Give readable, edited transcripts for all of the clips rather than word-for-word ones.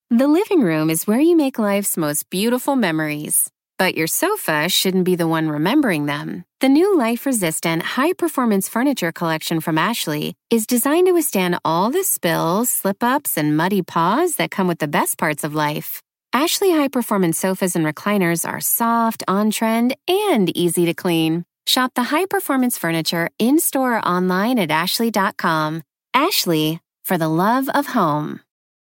The living room is where you make life's most beautiful memories. But your sofa shouldn't be the one remembering them. The new life-resistant, high-performance furniture collection from Ashley is designed to withstand all the spills, slip-ups, and muddy paws that come with the best parts of life. Ashley high-performance sofas and recliners are soft, on-trend, and easy to clean. Shop the high-performance furniture in-store or online at ashley.com. Ashley, for the love of home.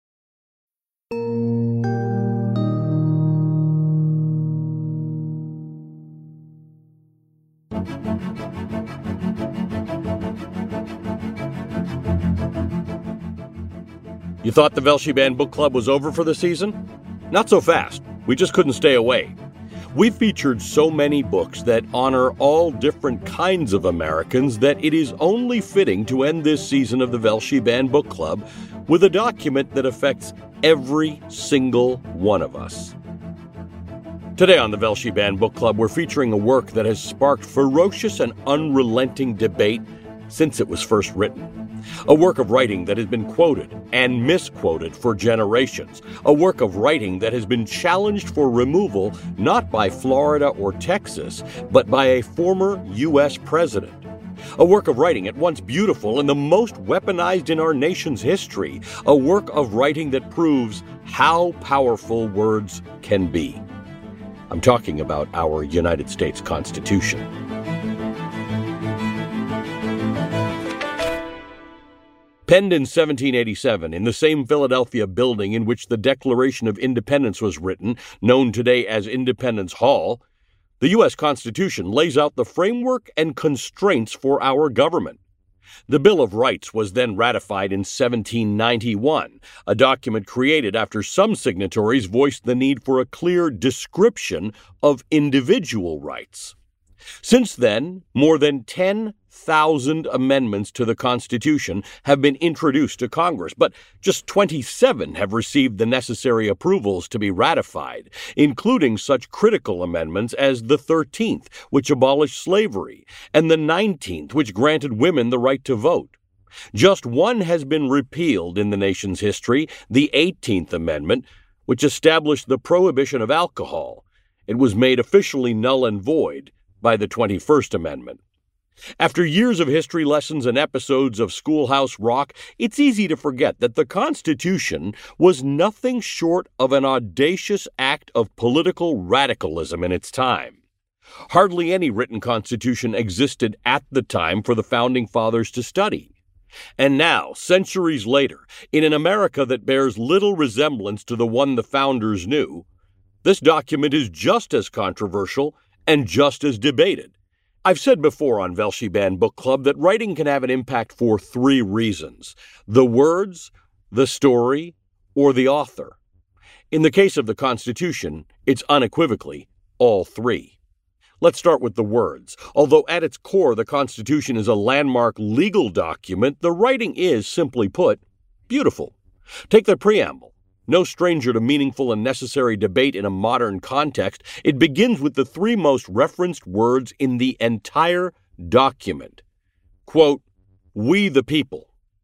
You thought the Velshi Band Book Club was over for the season? Not so fast. We just couldn't stay away. We've featured so many books that honor all different kinds of Americans that it is only fitting to end this season of the Velshi Band Book Club with a document that affects every single one of us. Today on the Velshi Band Book Club, we're featuring a work that has sparked ferocious and unrelenting debate since it was first written. A work of writing that has been quoted and misquoted for generations. A work of writing that has been challenged for removal not by Florida or Texas, but by a former U.S. president. A work of writing at once beautiful and the most weaponized in our nation's history. A work of writing that proves how powerful words can be. I'm talking about our United States Constitution. Penned in 1787 in the same Philadelphia building in which the Declaration of Independence was written, known today as Independence Hall, the U.S. Constitution lays out the framework and constraints for our government. The Bill of Rights was then ratified in 1791, a document created after some signatories voiced the need for a clear description of individual rights. Since then, more than 10,000 amendments to the Constitution have been introduced to Congress, but just 27 have received the necessary approvals to be ratified, including such critical amendments as the 13th, which abolished slavery, and the 19th, which granted women the right to vote. Just one has been repealed in the nation's history, the 18th Amendment, which established the prohibition of alcohol. It was made officially null and void by the 21st Amendment. After years of history lessons and episodes of Schoolhouse Rock, it's easy to forget that the Constitution was nothing short of an audacious act of political radicalism in its time. Hardly any written constitution existed at the time for the Founding Fathers to study. And now, centuries later, in an America that bears little resemblance to the one the founders knew, this document is just as controversial and just as debated. I've said before on Velshi Band Book Club that writing can have an impact for three reasons: the words, the story, or the author. In the case of the Constitution, it's unequivocally all three. Let's start with the words. Although at its core the Constitution is a landmark legal document, the writing is, simply put, beautiful. Take the preamble. No stranger to meaningful and necessary debate in a modern context, it begins with the three most referenced words in the entire document. Quote, "We the people.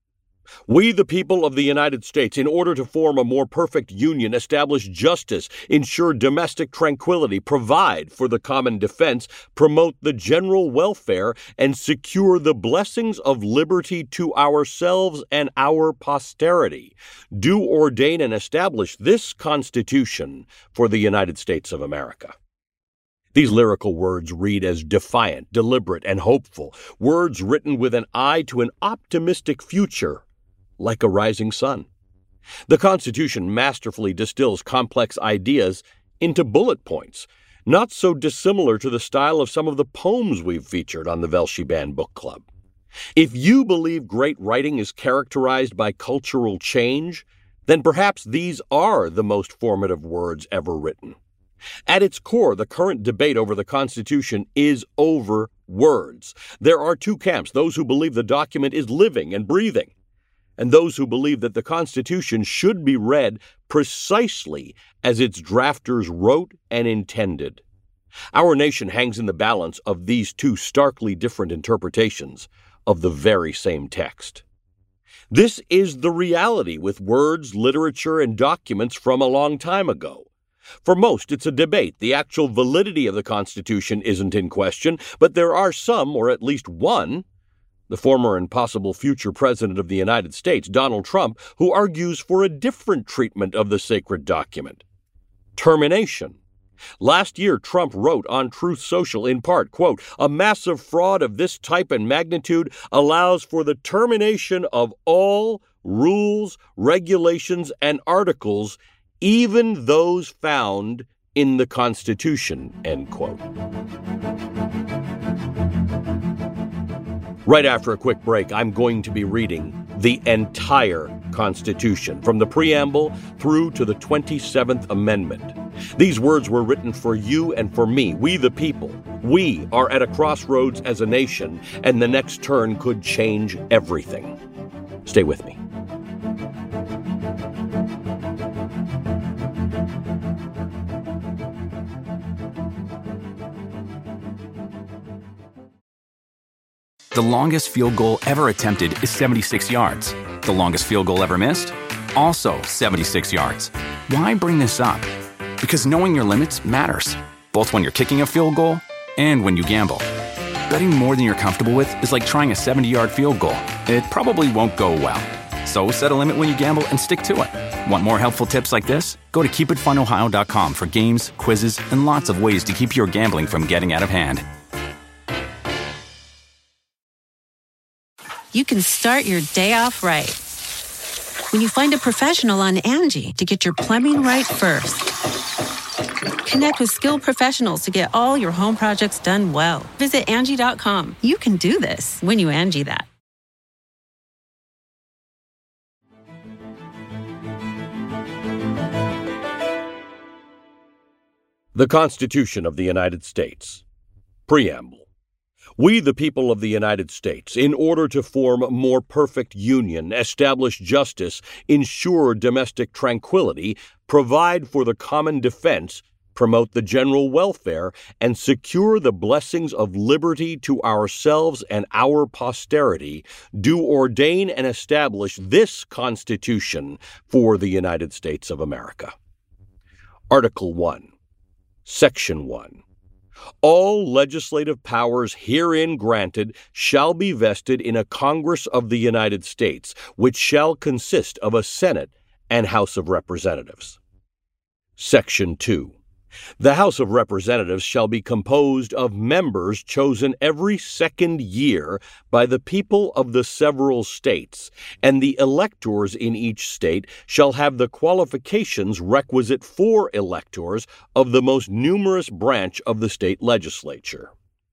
We the people of the United States, in order to form a more perfect union, establish justice, ensure domestic tranquility, provide for the common defense, promote the general welfare, and secure the blessings of liberty to ourselves and our posterity, do ordain and establish this Constitution for the United States of America." These lyrical words read as defiant, deliberate, and hopeful, words written with an eye to an optimistic future, like a rising sun. The Constitution masterfully distills complex ideas into bullet points, not so dissimilar to the style of some of the poems we've featured on the Velshi Band Book Club. If you believe great writing is characterized by cultural change, then perhaps these are the most formative words ever written. At its core, the current debate over the Constitution is over words. There are two camps: those who believe the document is living and breathing, and those who believe that the Constitution should be read precisely as its drafters wrote and intended. Our nation hangs in the balance of these two starkly different interpretations of the very same text. This is the reality with words, literature, and documents from a long time ago. For most, it's a debate. The actual validity of the Constitution isn't in question, but there are some, or at least one, the former and possible future President of the United States, Donald Trump, who argues for a different treatment of the sacred document. Termination. Last year, Trump wrote on Truth Social in part, quote, "A massive fraud of this type and magnitude allows for the termination of all rules, regulations, and articles, even those found in the Constitution," end quote. Right after a quick break, I'm going to be reading the entire Constitution, from the preamble through to the 27th Amendment. These words were written for you and for me, we the people. We are at a crossroads as a nation, and the next turn could change everything. Stay with me. The longest field goal ever attempted is 76 yards. The longest field goal ever missed? Also 76 yards. Why bring this up? Because knowing your limits matters, both when you're kicking a field goal and when you gamble. Betting more than you're comfortable with is like trying a 70-yard field goal. It probably won't go well. So set a limit when you gamble and stick to it. Want more helpful tips like this? Go to keepitfunohio.com for games, quizzes, and lots of ways to keep your gambling from getting out of hand. You can start your day off right when you find a professional on Angie to get your plumbing right first. Connect with skilled professionals to get all your home projects done well. Visit Angie.com. You can do this when you Angie that. The Constitution of the United States. Preamble. We, the people of the United States, in order to form a more perfect union, establish justice, ensure domestic tranquility, provide for the common defense, promote the general welfare, and secure the blessings of liberty to ourselves and our posterity, do ordain and establish this Constitution for the United States of America. Article 1, Section 1. All legislative powers herein granted shall be vested in a Congress of the United States, which shall consist of a Senate and House of Representatives. Section 2. The House of Representatives shall be composed of members chosen every second year by the people of the several states, and the electors in each state shall have the qualifications requisite for electors of the most numerous branch of the state legislature.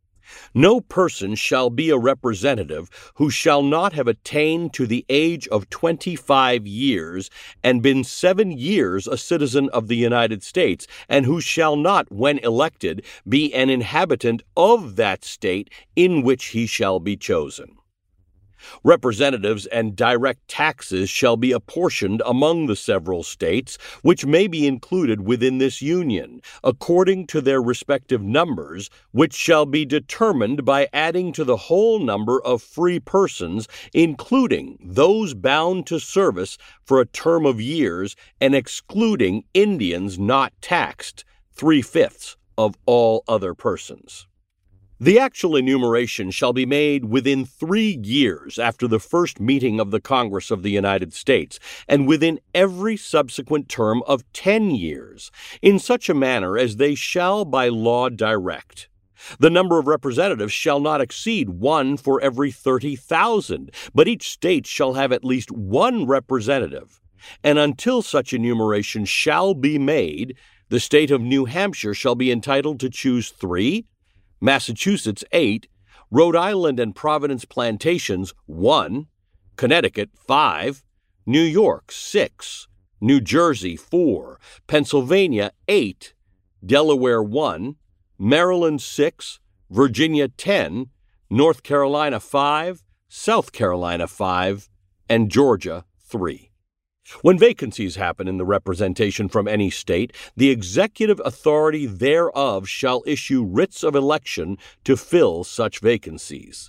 No person shall be a representative who shall not have attained to the age of 25 years and been 7 years a citizen of the United States, and who shall not, when elected, be an inhabitant of that state in which he shall be chosen. Representatives and direct taxes shall be apportioned among the several states, which may be included within this union, according to their respective numbers, which shall be determined by adding to the whole number of free persons, including those bound to service for a term of years, and excluding Indians not taxed, 3/5 of all other persons. The actual enumeration shall be made within 3 years after the first meeting of the Congress of the United States, and within every subsequent term of 10 years, in such a manner as they shall by law direct. The number of representatives shall not exceed 1 for every 30,000, but each state shall have at least 1 representative. And until such enumeration shall be made, the state of New Hampshire shall be entitled to choose 3, Massachusetts 8, Rhode Island and Providence Plantations 1, Connecticut 5, New York 6, New Jersey 4, Pennsylvania 8, Delaware 1, Maryland 6, Virginia 10, North Carolina 5, South Carolina 5, and Georgia 3. When vacancies happen in the representation from any state, the executive authority thereof shall issue writs of election to fill such vacancies.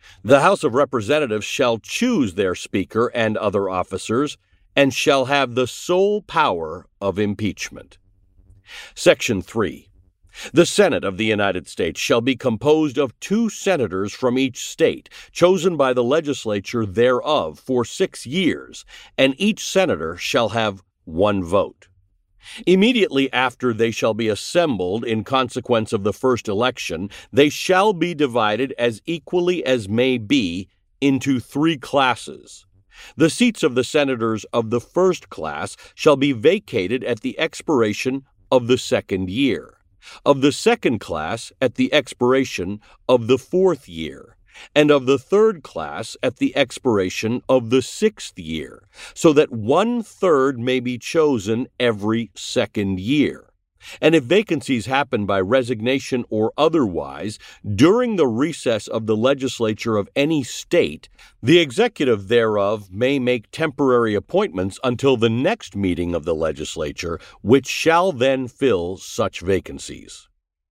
The House of Representatives shall choose their Speaker and other officers, and shall have the sole power of impeachment. Section 3. The Senate of the United States shall be composed of 2 senators from each state, chosen by the legislature thereof for 6 years, and each senator shall have 1 vote. Immediately after they shall be assembled in consequence of the first election, they shall be divided as equally as may be into 3 classes. The seats of the senators of the first class shall be vacated at the expiration of the 2nd year, of the second class at the expiration of the 4th year, and of the third class at the expiration of the 6th year, so that 1/3 may be chosen every 2nd year. And if vacancies happen by resignation or otherwise during the recess of the legislature of any state, the executive thereof may make temporary appointments until the next meeting of the legislature, which shall then fill such vacancies.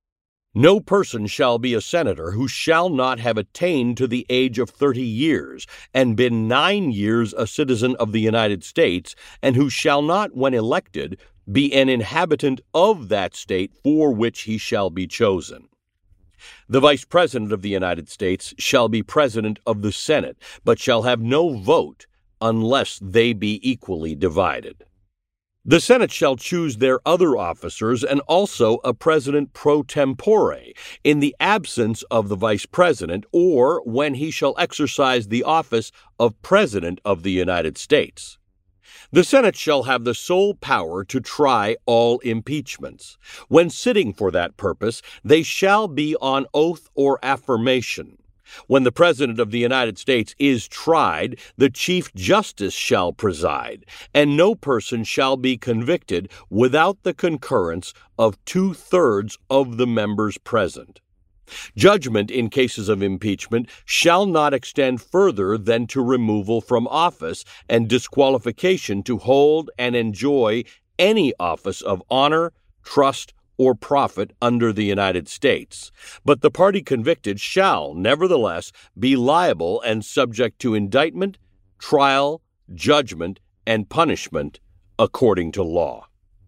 No person shall be a senator who shall not have attained to the age of 30 years, and been 9 years a citizen of the United States, and who shall not, when elected, be an inhabitant of that state for which he shall be chosen. The Vice President of the United States shall be President of the Senate, but shall have no vote unless they be equally divided. The Senate shall choose their other officers and also a president pro tempore in the absence of the vice president, or when he shall exercise the office of President of the United States. The Senate shall have the sole power to try all impeachments. When sitting for that purpose, they shall be on oath or affirmation. When the President of the United States is tried, the Chief Justice shall preside, and no person shall be convicted without the concurrence of 2/3 of the members present. Judgment in cases of impeachment shall not extend further than to removal from office and disqualification to hold and enjoy any office of honor, trust, or profit under the United States, but the party convicted shall, nevertheless, be liable and subject to indictment, trial, judgment, and punishment according to law.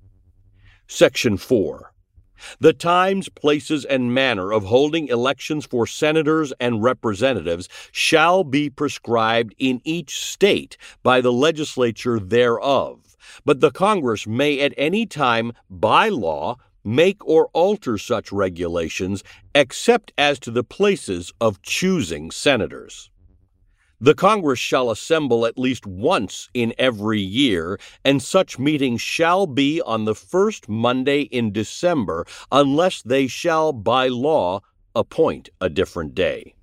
Section 4. The times, places, and manner of holding elections for senators and representatives shall be prescribed in each state by the legislature thereof, but the Congress may at any time, by law, make or alter such regulations, except as to the places of choosing senators. The Congress shall assemble at least once in every year, and such meeting shall be on the first Monday in December, unless they shall, by law, appoint a different day.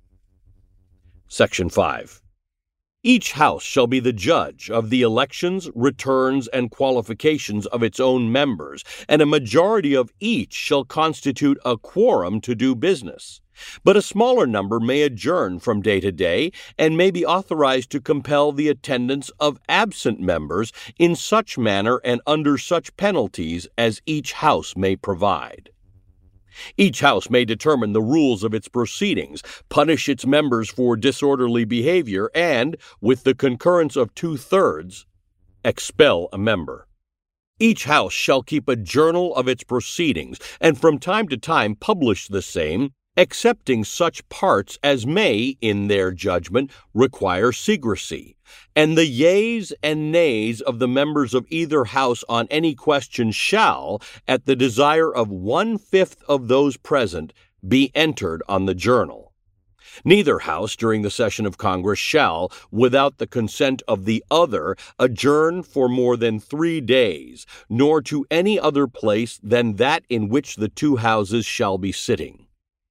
Section 5. Each house shall be the judge of the elections, returns, and qualifications of its own members, and a majority of each shall constitute a quorum to do business. But a smaller number may adjourn from day to day, and may be authorized to compel the attendance of absent members in such manner and under such penalties as each house may provide. Each house may determine the rules of its proceedings, punish its members for disorderly behavior, and, with the concurrence of 2/3, expel a member. Each house shall keep a journal of its proceedings, and from time to time publish the same, excepting such parts as may, in their judgment, require secrecy. And the yeas and nays of the members of either house on any question shall, at the desire of 1/5 of those present, be entered on the journal. Neither house during the session of Congress shall, without the consent of the other, adjourn for more than 3 days, nor to any other place than that in which the 2 houses shall be sitting.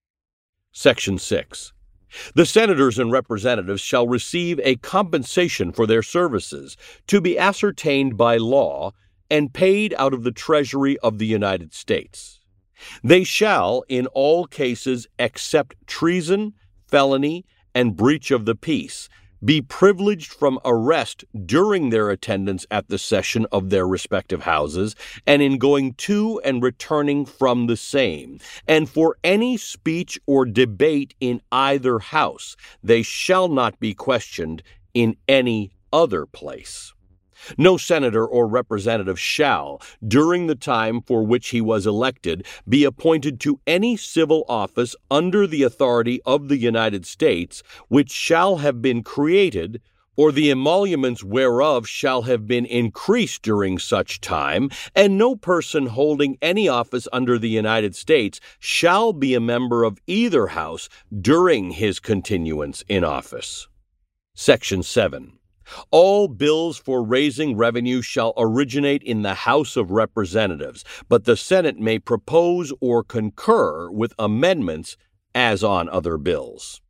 Section 6. The senators and representatives shall receive a compensation for their services, to be ascertained by law, and paid out of the Treasury of the United States. They shall, in all cases except treason, felony, and breach of the peace, be privileged from arrest during their attendance at the session of their respective houses, and in going to and returning from the same, and for any speech or debate in either house, they shall not be questioned in any other place. No senator or representative shall, during the time for which he was elected, be appointed to any civil office under the authority of the United States, which shall have been created, or the emoluments whereof shall have been increased during such time, and no person holding any office under the United States shall be a member of either house during his continuance in office. Section 7. All bills for raising revenue shall originate in the House of Representatives, but the Senate may propose or concur with amendments as on other bills.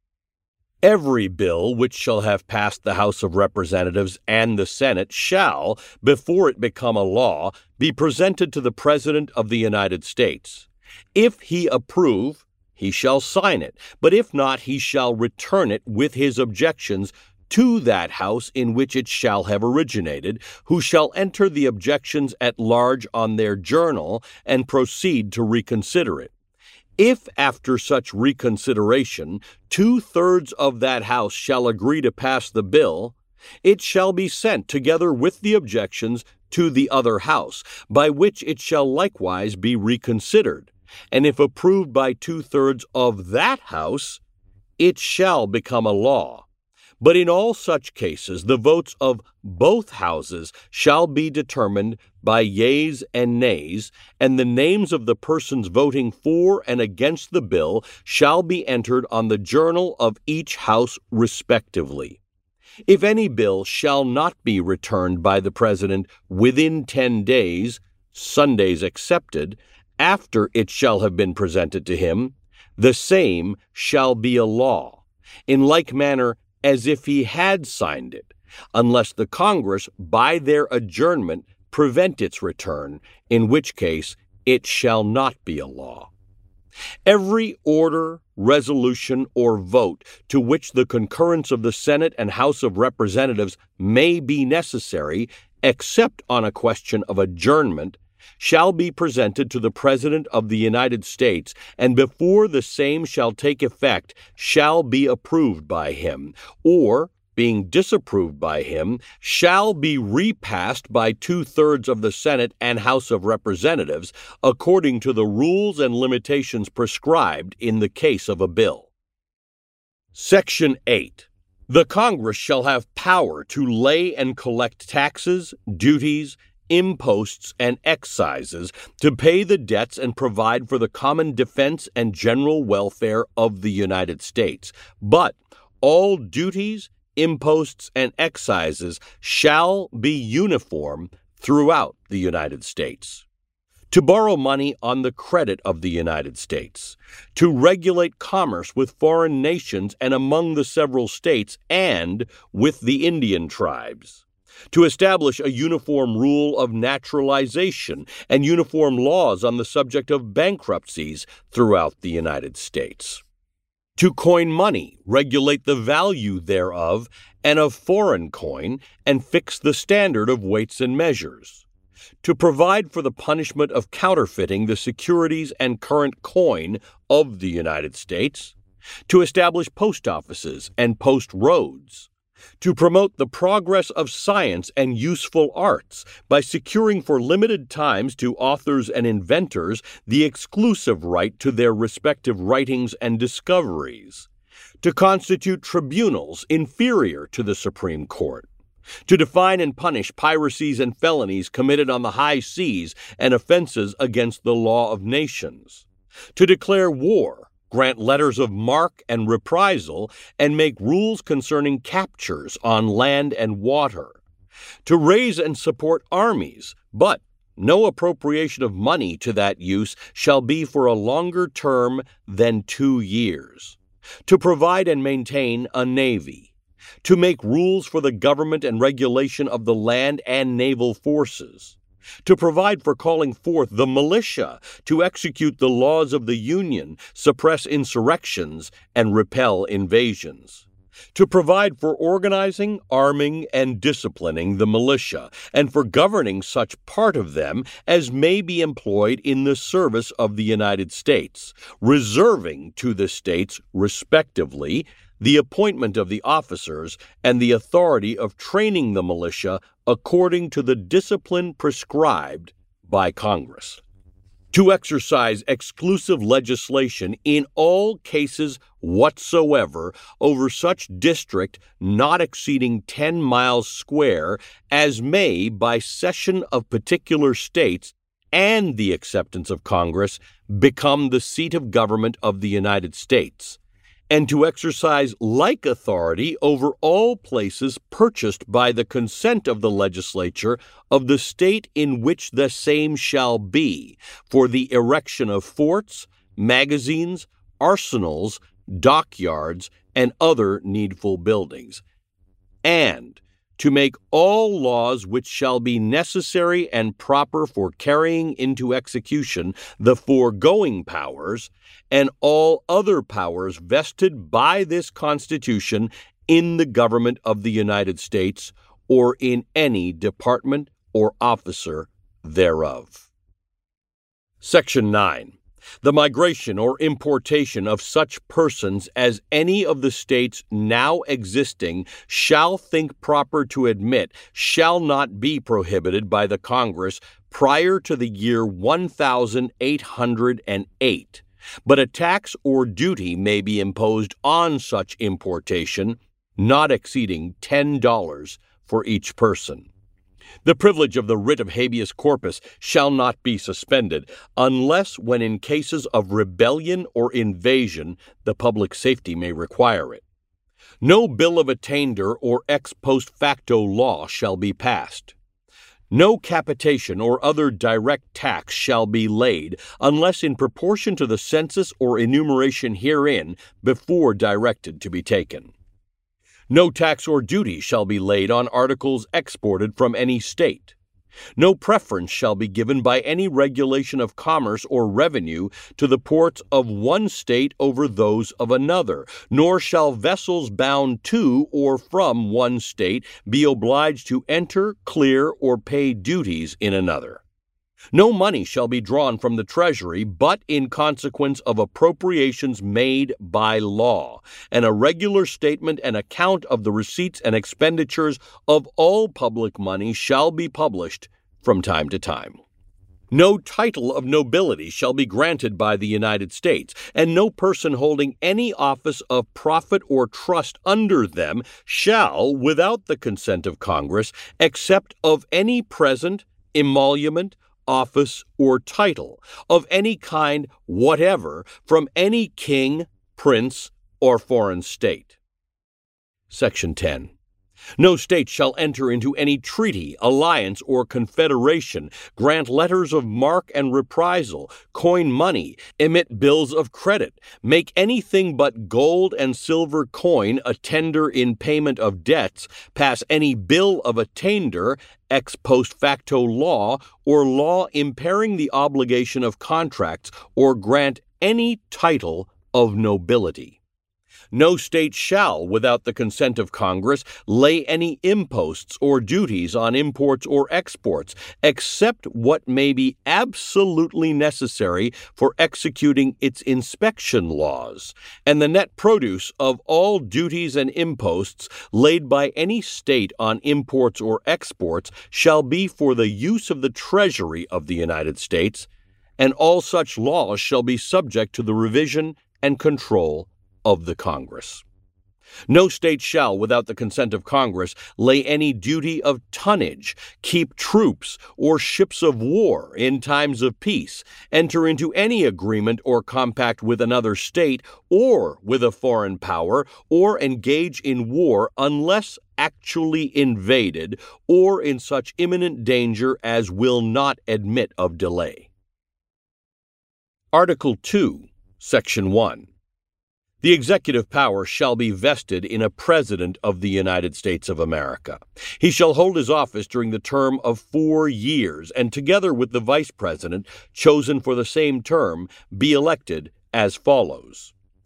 Every bill which shall have passed the House of Representatives and the Senate shall, before it become a law, be presented to the President of the United States. If he approve, he shall sign it, but if not, he shall return it with his objections to that house in which it shall have originated, who shall enter the objections at large on their journal and proceed to reconsider it. If after such reconsideration 2/3 of that house shall agree to pass the bill, it shall be sent together with the objections to the other house, by which it shall likewise be reconsidered. And if approved by 2/3 of that house, it shall become a law. But in all such cases, the votes of both houses shall be determined by yeas and nays, and the names of the persons voting for and against the bill shall be entered on the journal of each house respectively. If any bill shall not be returned by the President within 10 days, Sundays excepted, after it shall have been presented to him, the same shall be a law. In like manner, as if he had signed it, unless the Congress, by their adjournment, prevent its return, in which case it shall not be a law. Every order, resolution, or vote to which the concurrence of the Senate and House of Representatives may be necessary, except on a question of adjournment, shall be presented to the President of the United States, and before the same shall take effect, shall be approved by him, or, being disapproved by him, shall be repassed by 2/3 of the Senate and House of Representatives, according to the rules and limitations prescribed in the case of a bill. Section 8. The Congress shall have power to lay and collect taxes, duties, imposts, and excises, to pay the debts and provide for the common defense and general welfare of the United States. But all duties, imposts, and excises shall be uniform throughout the United States. To borrow money on the credit of the United States, to regulate commerce with foreign nations and among the several states and with the Indian tribes, to establish a uniform rule of naturalization and uniform laws on the subject of bankruptcies throughout the United States, to coin money, regulate the value thereof and of foreign coin, and fix the standard of weights and measures, to provide for the punishment of counterfeiting the securities and current coin of the United States, to establish post offices and post roads, to promote the progress of science and useful arts by securing for limited times to authors and inventors the exclusive right to their respective writings and discoveries, to constitute tribunals inferior to the Supreme Court, to define and punish piracies and felonies committed on the high seas and offenses against the law of nations, to declare war, grant letters of marque and reprisal, and make rules concerning captures on land and water, to raise and support armies, but no appropriation of money to that use shall be for a longer term than 2 years, to provide and maintain a navy, to make rules for the government and regulation of the land and naval forces, to provide for calling forth the militia, to execute the laws of the Union, suppress insurrections, and repel invasions, to provide for organizing, arming, and disciplining the militia, and for governing such part of them as may be employed in the service of the United States, reserving to the states, respectively, the appointment of the officers and the authority of training the militia according to the discipline prescribed by Congress. To exercise exclusive legislation in all cases whatsoever over such district not exceeding 10 miles square as may, by cession of particular states and the acceptance of Congress, become the seat of government of the United States, and to exercise like authority over all places purchased by the consent of the legislature of the state in which the same shall be, for the erection of forts, magazines, arsenals, dockyards, and other needful buildings, and to make all laws which shall be necessary and proper for carrying into execution the foregoing powers, and all other powers vested by this Constitution in the government of the United States, or in any department or officer thereof. Section 9. The migration or importation of such persons as any of the states now existing shall think proper to admit shall not be prohibited by the Congress prior to the year 1808, but a tax or duty may be imposed on such importation, not exceeding $10 for each person. The privilege of the writ of habeas corpus shall not be suspended, unless when in cases of rebellion or invasion the public safety may require it. No bill of attainder or ex post facto law shall be passed. No capitation or other direct tax shall be laid, unless in proportion to the census or enumeration herein before directed to be taken. No tax or duty shall be laid on articles exported from any state. No preference shall be given by any regulation of commerce or revenue to the ports of one state over those of another, nor shall vessels bound to or from one state be obliged to enter, clear, or pay duties in another. No money shall be drawn from the Treasury but in consequence of appropriations made by law, and a regular statement and account of the receipts and expenditures of all public money shall be published from time to time. No title of nobility shall be granted by the United States, and no person holding any office of profit or trust under them shall, without the consent of Congress, accept of any present, emolument, office, or title of any kind whatever from any king, prince, or foreign state. Section 10. No state shall enter into any treaty, alliance, or confederation, grant letters of marque and reprisal, coin money, emit bills of credit, make anything but gold and silver coin a tender in payment of debts, pass any bill of attainder, ex post facto law, or law impairing the obligation of contracts, or grant any title of nobility. No state shall, without the consent of Congress, lay any imposts or duties on imports or exports, except what may be absolutely necessary for executing its inspection laws, and the net produce of all duties and imposts laid by any state on imports or exports shall be for the use of the Treasury of the United States, and all such laws shall be subject to the revision and control of the Congress. No state shall, without the consent of Congress, lay any duty of tonnage, keep troops or ships of war in times of peace, enter into any agreement or compact with another state or with a foreign power, or engage in war unless actually invaded or in such imminent danger as will not admit of delay. Article 2, Section 1. The executive power shall be vested in a President of the United States of America. He shall hold his office during the term of 4 years, and together with the Vice President, chosen for the same term, be elected as follows.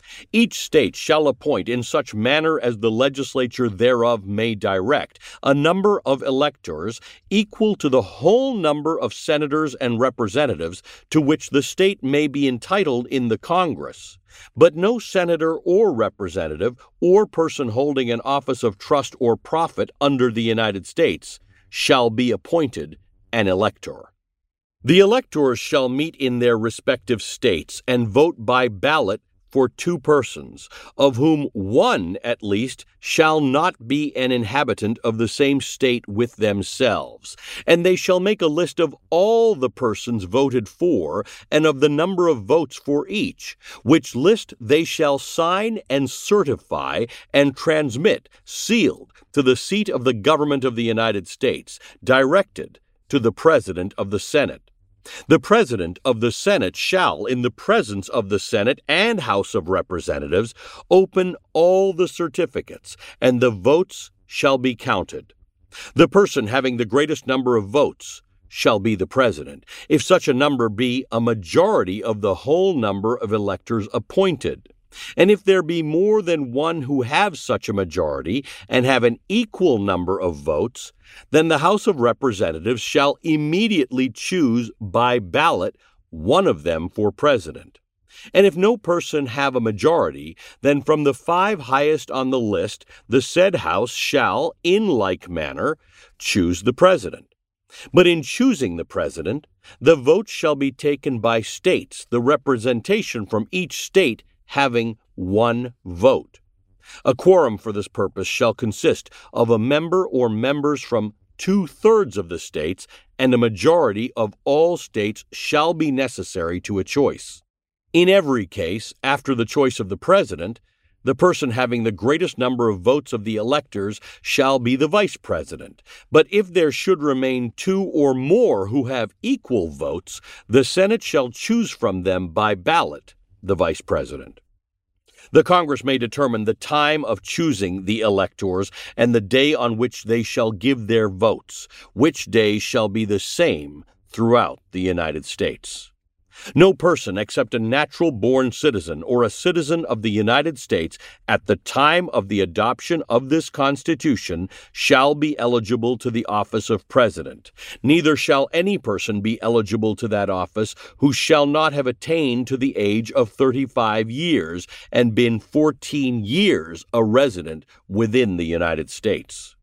Each state shall appoint in such manner as the legislature thereof may direct a number of electors equal to the whole number of senators and representatives to which the state may be entitled in the Congress. But no senator or representative or person holding an office of trust or profit under the United States shall be appointed an elector. The electors shall meet in their respective states and vote by ballot for 2 persons, of whom one at least shall not be an inhabitant of the same state with themselves, and they shall make a list of all the persons voted for and of the number of votes for each, which list they shall sign and certify and transmit, sealed, to the seat of the government of the United States, directed to the President of the Senate. The President of the Senate shall, in the presence of the Senate and House of Representatives, open all the certificates, and the votes shall be counted. The person having the greatest number of votes shall be the President, if such a number be a majority of the whole number of electors appointed. And if there be more than one who have such a majority and have an equal number of votes, then the House of Representatives shall immediately choose by ballot one of them for president. And if no person have a majority, then from the 5 highest on the list the said House shall, in like manner, choose the president. But in choosing the president, the votes shall be taken by states, the representation from each state having 1 vote. A quorum for this purpose shall consist of a member or members from 2/3 of the states, and a majority of all states shall be necessary to a choice. In every case, after the choice of the president, the person having the greatest number of votes of the electors shall be the vice president. But if there should remain 2 or more who have equal votes, the Senate shall choose from them by ballot the vice president. The Congress may determine the time of choosing the electors and the day on which they shall give their votes, which day shall be the same throughout the United States. No person except a natural-born citizen or a citizen of the United States at the time of the adoption of this Constitution shall be eligible to the office of President. Neither shall any person be eligible to that office who shall not have attained to the age of 35 years and been 14 years a resident within the United States.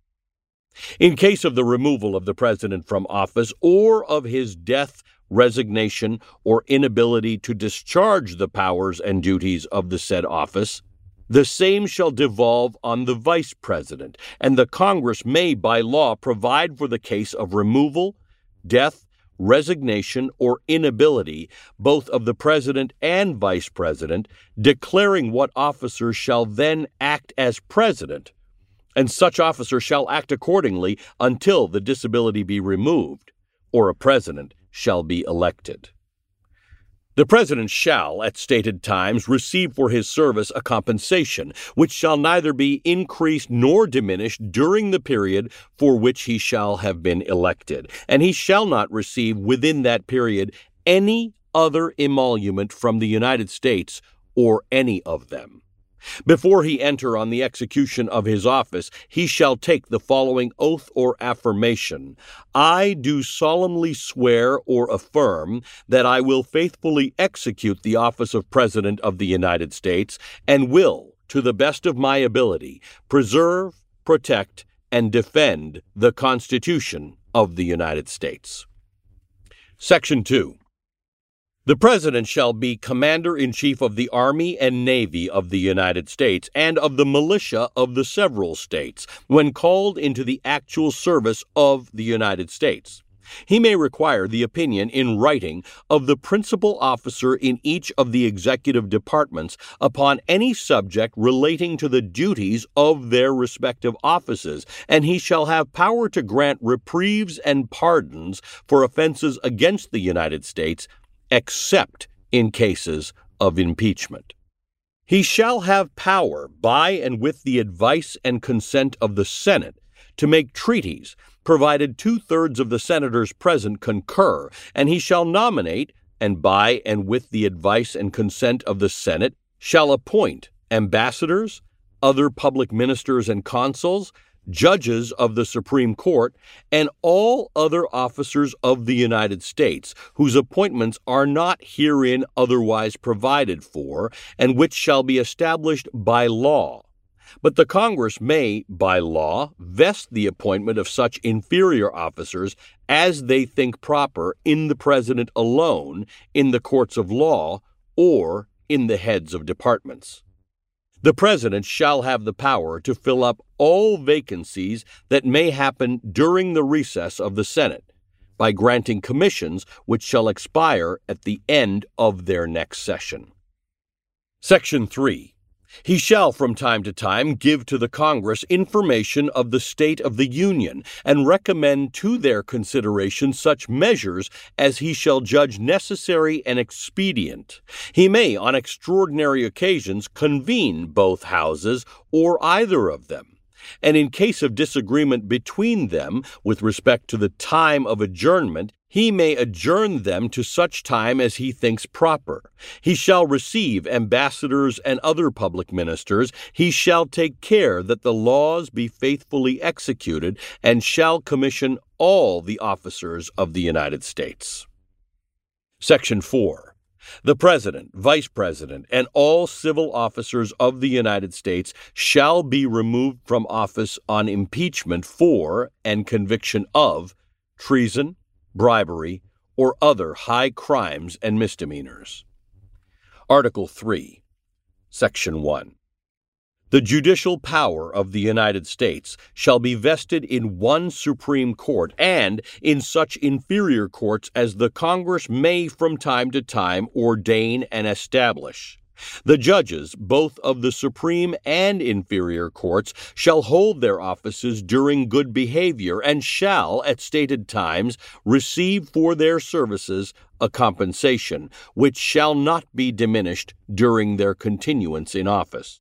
In case of the removal of the President from office or of his death, resignation, or inability to discharge the powers and duties of the said office, the same shall devolve on the Vice President, and the Congress may by law provide for the case of removal, death, resignation, or inability, both of the President and Vice President, declaring what officer shall then act as President, and such officer shall act accordingly until the disability be removed, or a President shall be elected. The President shall, at stated times, receive for his service a compensation, which shall neither be increased nor diminished during the period for which he shall have been elected, and he shall not receive within that period any other emolument from the United States or any of them. Before he enter on the execution of his office, he shall take the following oath or affirmation: I do solemnly swear or affirm that I will faithfully execute the office of President of the United States and will, to the best of my ability, preserve, protect, and defend the Constitution of the United States. Section 2. The President shall be Commander-in-Chief of the Army and Navy of the United States and of the militia of the several states when called into the actual service of the United States. He may require the opinion in writing of the principal officer in each of the executive departments upon any subject relating to the duties of their respective offices, and he shall have power to grant reprieves and pardons for offenses against the United States, except in cases of impeachment. He shall have power, by and with the advice and consent of the Senate, to make treaties, provided 2/3 of the senators present concur, and he shall nominate, and by and with the advice and consent of the Senate, shall appoint ambassadors, other public ministers and consuls, judges of the Supreme Court, and all other officers of the United States, whose appointments are not herein otherwise provided for, and which shall be established by law. But the Congress may, by law, vest the appointment of such inferior officers as they think proper in the President alone, in the courts of law, or in the heads of departments. The President shall have the power to fill up all vacancies that may happen during the recess of the Senate, by granting commissions which shall expire at the end of their next session. Section 3. He shall from time to time give to the Congress information of the state of the Union, and recommend to their consideration such measures as he shall judge necessary and expedient. He may, on extraordinary occasions, convene both houses or either of them. And in case of disagreement between them with respect to the time of adjournment, he may adjourn them to such time as he thinks proper. He shall receive ambassadors and other public ministers. He shall take care that the laws be faithfully executed, and shall commission all the officers of the United States. Section 4. The President, Vice President, and all civil officers of the United States shall be removed from office on impeachment for and conviction of treason, bribery, or other high crimes and misdemeanors. Article 3, Section 1. The judicial power of the United States shall be vested in one Supreme Court and in such inferior courts as the Congress may from time to time ordain and establish. The judges, both of the Supreme and inferior courts, shall hold their offices during good behavior, and shall, at stated times, receive for their services a compensation, which shall not be diminished during their continuance in office.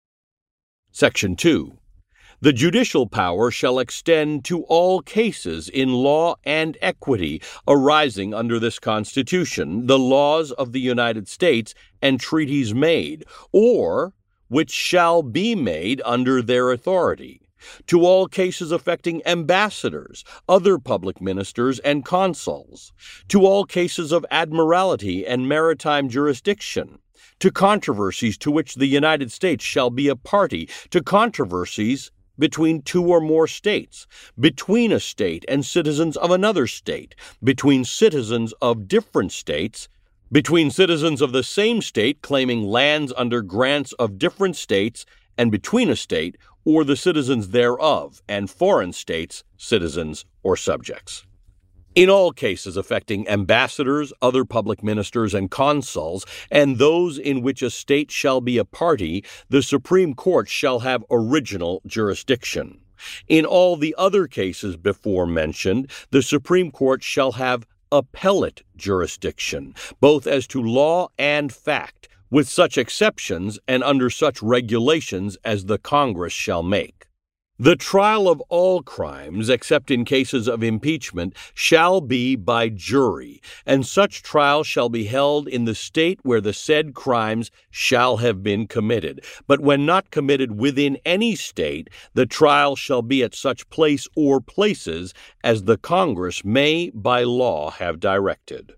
Section 2. The judicial power shall extend to all cases in law and equity arising under this Constitution, the laws of the United States, and treaties made, or which shall be made under their authority. To all cases affecting ambassadors, other public ministers, and consuls. To all cases of admiralty and maritime jurisdiction. To controversies to which the United States shall be a party, to controversies between two or more states, between a state and citizens of another state, between citizens of different states, between citizens of the same state claiming lands under grants of different states, and between a state or the citizens thereof and foreign states, citizens or subjects. In all cases affecting ambassadors, other public ministers, and consuls, and those in which a state shall be a party, the Supreme Court shall have original jurisdiction. In all the other cases before mentioned, the Supreme Court shall have appellate jurisdiction, both as to law and fact, with such exceptions and under such regulations as the Congress shall make. The trial of all crimes, except in cases of impeachment, shall be by jury, and such trial shall be held in the state where the said crimes shall have been committed. But when not committed within any state, the trial shall be at such place or places as the Congress may by law have directed.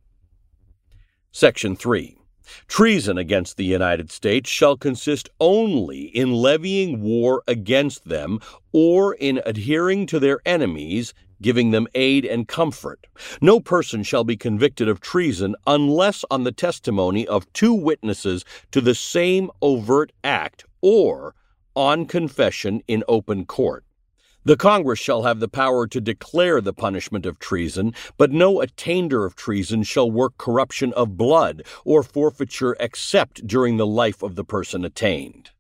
Section 3. Treason against the United States shall consist only in levying war against them or in adhering to their enemies, giving them aid and comfort. No person shall be convicted of treason unless on the testimony of two witnesses to the same overt act or on confession in open court. The Congress shall have the power to declare the punishment of treason, but no attainder of treason shall work corruption of blood or forfeiture except during the life of the person attained.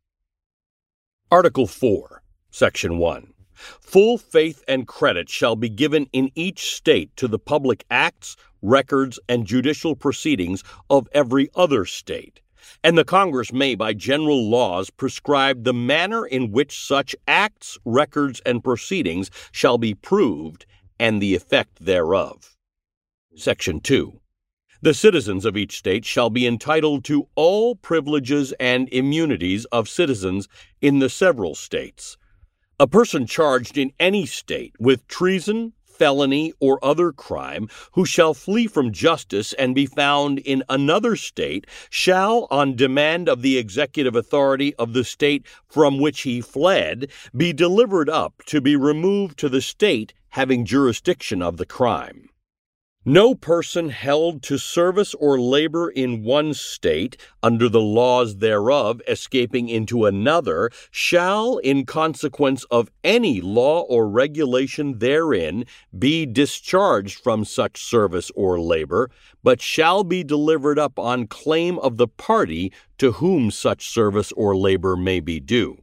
Article 4, Section 1. Full faith and credit shall be given in each state to the public acts, records, and judicial proceedings of every other state. And the Congress may, by general laws, prescribe the manner in which such acts, records, and proceedings shall be proved, and the effect thereof. Section 2. The citizens of each state shall be entitled to all privileges and immunities of citizens in the several states. A person charged in any state with treason, felony, or other crime, who shall flee from justice and be found in another state, shall, on demand of the executive authority of the state from which he fled, be delivered up to be removed to the state having jurisdiction of the crime. No person held to service or labor in one state, under the laws thereof, escaping into another, shall, in consequence of any law or regulation therein, be discharged from such service or labor, but shall be delivered up on claim of the party to whom such service or labor may be due.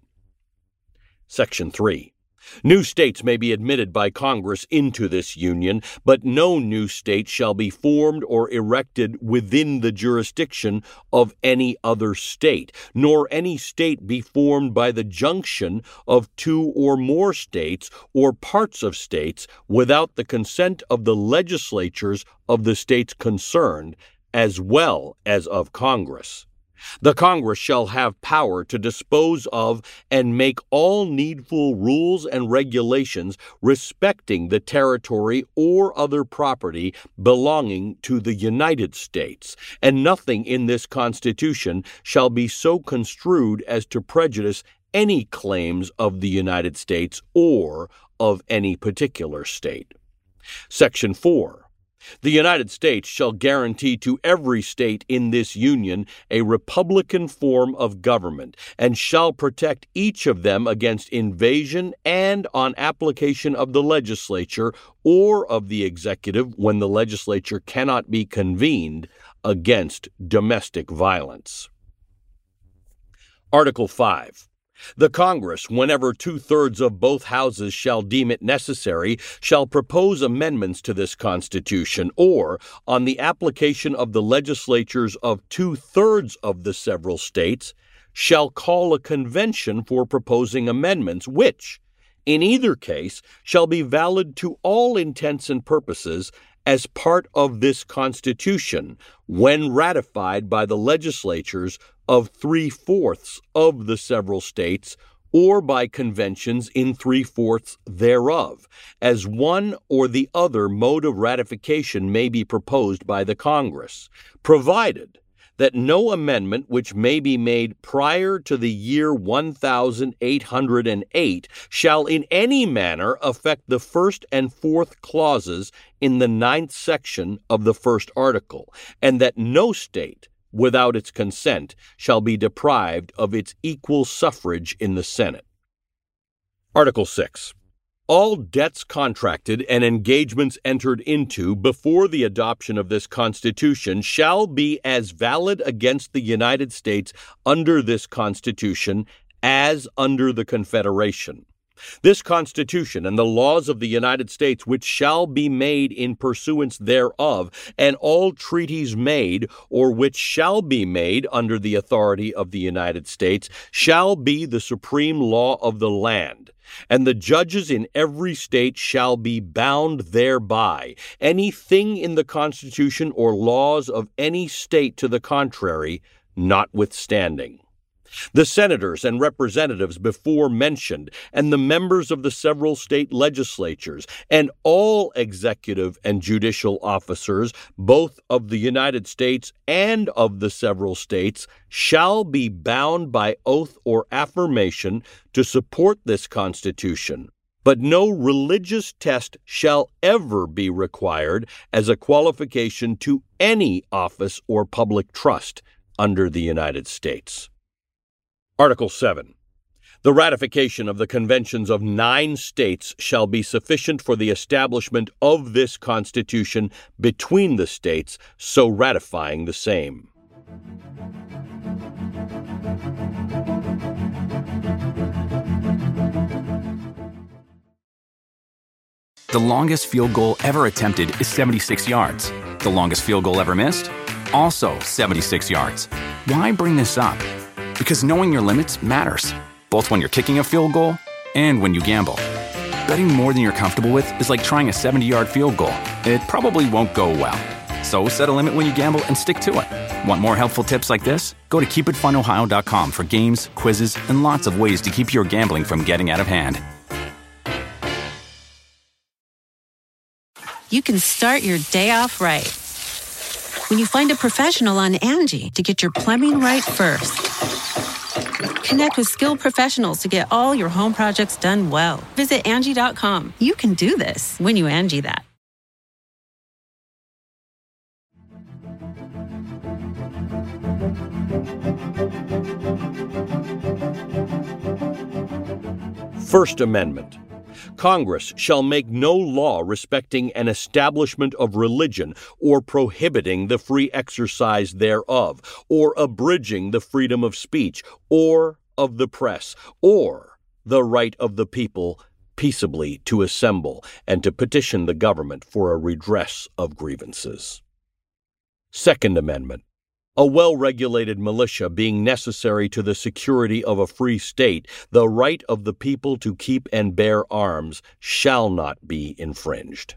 Section 3. New states may be admitted by Congress into this union, but no new state shall be formed or erected within the jurisdiction of any other state, nor any state be formed by the junction of two or more states or parts of states without the consent of the legislatures of the states concerned, as well as of Congress. The Congress shall have power to dispose of and make all needful rules and regulations respecting the territory or other property belonging to the United States, and nothing in this Constitution shall be so construed as to prejudice any claims of the United States or of any particular state. Section 4. The United States shall guarantee to every state in this union a republican form of government, and shall protect each of them against invasion and, on application of the legislature or of the executive when the legislature cannot be convened, against domestic violence. Article 5. The Congress, whenever 2/3 of both houses shall deem it necessary, shall propose amendments to this Constitution, or, on the application of the legislatures of 2/3 of the several states, shall call a convention for proposing amendments, which, in either case, shall be valid to all intents and purposes as part of this Constitution, when ratified by the legislatures of 3/4 of the several states, or by conventions in 3/4 thereof, as one or the other mode of ratification may be proposed by the Congress, provided that no amendment which may be made prior to the year 1808 shall in any manner affect the first and fourth clauses in the 9th section of the first article, and that no state, without its consent, shall be deprived of its equal suffrage in the Senate. Article 6. All debts contracted and engagements entered into before the adoption of this Constitution shall be as valid against the United States under this Constitution as under the Confederation. This Constitution and the laws of the United States which shall be made in pursuance thereof, and all treaties made or which shall be made under the authority of the United States, shall be the supreme law of the land. And the judges in every state shall be bound thereby, anything in the Constitution or laws of any state to the contrary notwithstanding. The senators and representatives before mentioned, and the members of the several state legislatures, and all executive and judicial officers, both of the United States and of the several states, shall be bound by oath or affirmation to support this Constitution. But no religious test shall ever be required as a qualification to any office or public trust under the United States. Article 7. The ratification of the conventions of 9 states shall be sufficient for the establishment of this Constitution between the states, so ratifying the same. The longest field goal ever attempted is 76 yards. The longest field goal ever missed? Also 76 yards. Why bring this up? Because knowing your limits matters, both when you're kicking a field goal and when you gamble. Betting more than you're comfortable with is like trying a 70-yard field goal. It probably won't go well. So set a limit when you gamble and stick to it. Want more helpful tips like this? Go to keepitfunohio.com for games, quizzes, and lots of ways to keep your gambling from getting out of hand. You can start your day off right when you find a professional on Angie to get your plumbing right first. Connect with skilled professionals to get all your home projects done well. Visit Angie.com. You can do this when you Angie that. First Amendment. Congress shall make no law respecting an establishment of religion or prohibiting the free exercise thereof, or abridging the freedom of speech, or of the press, or the right of the people peaceably to assemble and to petition the government for a redress of grievances. Second Amendment. A well-regulated militia being necessary to the security of a free state, the right of the people to keep and bear arms shall not be infringed.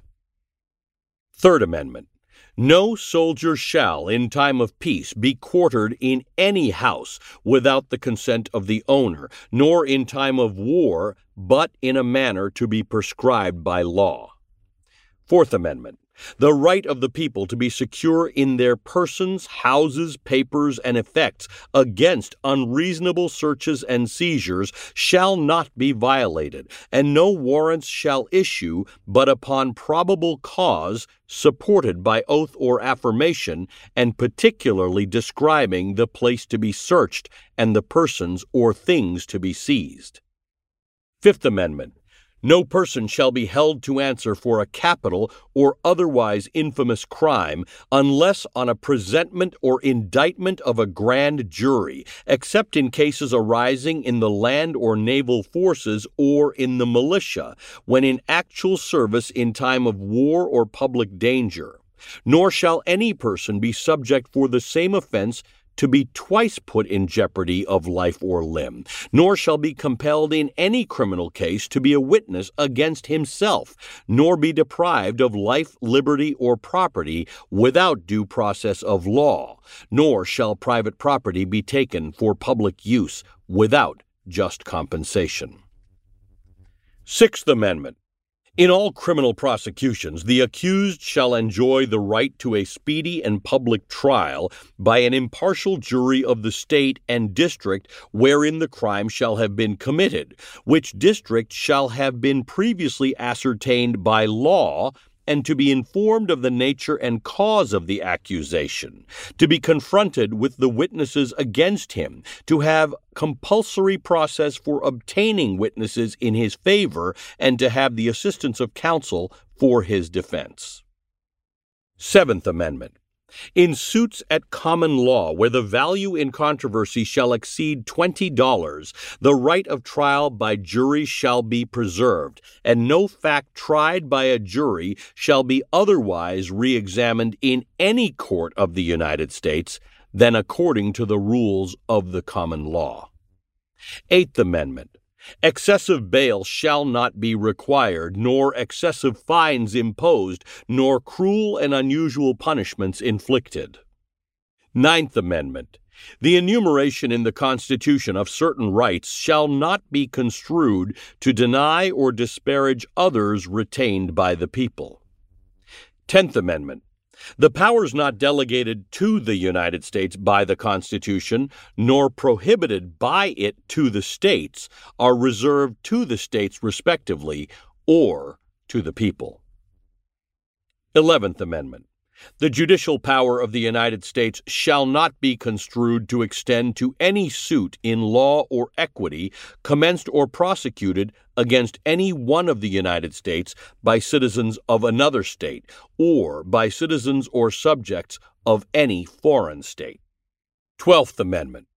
Third Amendment. No soldier shall, in time of peace, be quartered in any house without the consent of the owner, nor in time of war, but in a manner to be prescribed by law. Fourth Amendment. The right of the people to be secure in their persons, houses, papers, and effects against unreasonable searches and seizures shall not be violated, and no warrants shall issue but upon probable cause, supported by oath or affirmation, and particularly describing the place to be searched and the persons or things to be seized. Fifth Amendment. No person shall be held to answer for a capital or otherwise infamous crime unless on a presentment or indictment of a grand jury, except in cases arising in the land or naval forces or in the militia, when in actual service in time of war or public danger. Nor shall any person be subject for the same offense to be twice put in jeopardy of life or limb, nor shall be compelled in any criminal case to be a witness against himself, nor be deprived of life, liberty, or property without due process of law, nor shall private property be taken for public use without just compensation. Sixth Amendment. In all criminal prosecutions, the accused shall enjoy the right to a speedy and public trial by an impartial jury of the state and district wherein the crime shall have been committed, which district shall have been previously ascertained by law, and to be informed of the nature and cause of the accusation, to be confronted with the witnesses against him, to have compulsory process for obtaining witnesses in his favor, and to have the assistance of counsel for his defense. Seventh Amendment. In suits at common law where the value in controversy shall exceed $20, the right of trial by jury shall be preserved, and no fact tried by a jury shall be otherwise re-examined in any court of the United States than according to the rules of the common law. Eighth Amendment. Excessive bail shall not be required, nor excessive fines imposed, nor cruel and unusual punishments inflicted. Ninth Amendment. The enumeration in the Constitution of certain rights shall not be construed to deny or disparage others retained by the people. 10th Amendment. The powers not delegated to the United States by the Constitution, nor prohibited by it to the states, are reserved to the states respectively, or to the people. 11th Amendment. The judicial power of the United States shall not be construed to extend to any suit in law or equity commenced or prosecuted against any one of the United States by citizens of another state, or by citizens or subjects of any foreign state. 12th Amendment.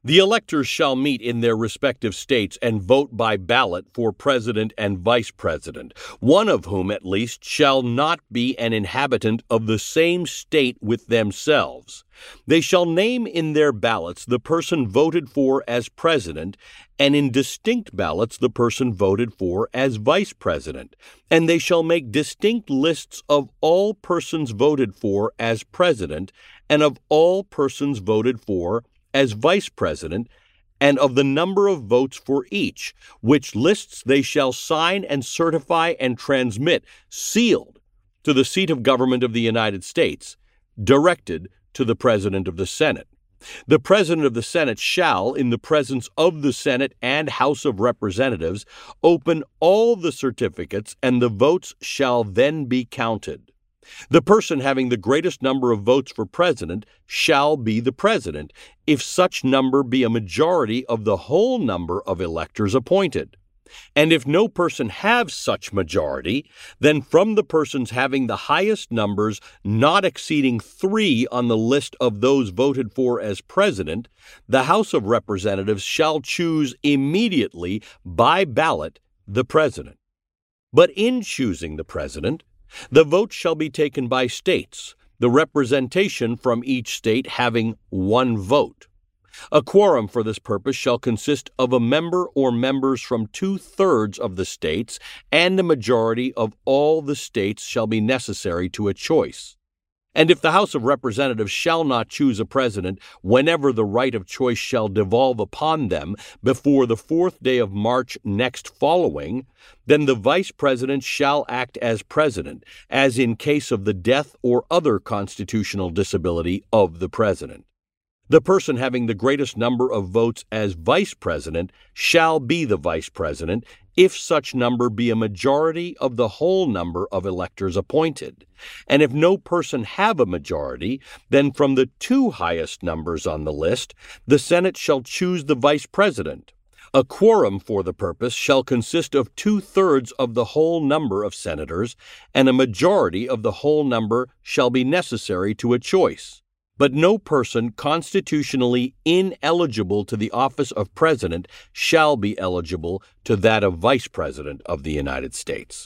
The electors shall meet in their respective states and vote by ballot for president and vice president, one of whom at least shall not be an inhabitant of the same state with themselves. They shall name in their ballots the person voted for as president, and in distinct ballots the person voted for as vice president, and they shall make distinct lists of all persons voted for as president, and of all persons voted for as vice president, and of the number of votes for each, which lists they shall sign and certify and transmit, sealed, to the seat of government of the United States, directed to the President of the Senate. The President of the Senate shall, in the presence of the Senate and House of Representatives, open all the certificates, and the votes shall then be counted. The person having the greatest number of votes for president shall be the president, if such number be a majority of the whole number of electors appointed. And if no person have such majority, then from the persons having the highest numbers not exceeding 3 on the list of those voted for as president, the House of Representatives shall choose immediately by ballot the president. But in choosing the president, the vote shall be taken by states, the representation from each state having 1 vote. A quorum for this purpose shall consist of a member or members from 2/3 of the states, and a majority of all the states shall be necessary to a choice. And if the House of Representatives shall not choose a president whenever the right of choice shall devolve upon them before the 4th day of March next following, then the vice president shall act as president, as in case of the death or other constitutional disability of the president. The person having the greatest number of votes as vice president shall be the vice president, if such number be a majority of the whole number of electors appointed. And if no person have a majority, then from the 2 highest numbers on the list, the Senate shall choose the vice president. A quorum for the purpose shall consist of 2/3 of the whole number of senators, and a majority of the whole number shall be necessary to a choice. But no person constitutionally ineligible to the office of president shall be eligible to that of vice president of the United States.